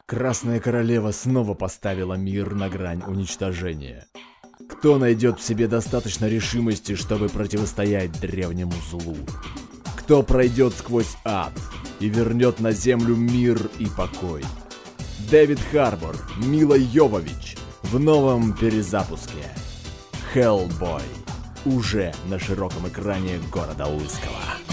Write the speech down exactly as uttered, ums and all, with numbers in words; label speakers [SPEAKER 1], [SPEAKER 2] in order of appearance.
[SPEAKER 1] Красная Королева снова поставила мир на грань уничтожения. Кто найдет в себе достаточно решимости, чтобы противостоять древнему злу? Кто пройдет сквозь ад и вернет на землю мир и покой? Дэвид Харбор, Мила Йовович в новом перезапуске. Hellboy. Уже на широком экране города Лысково.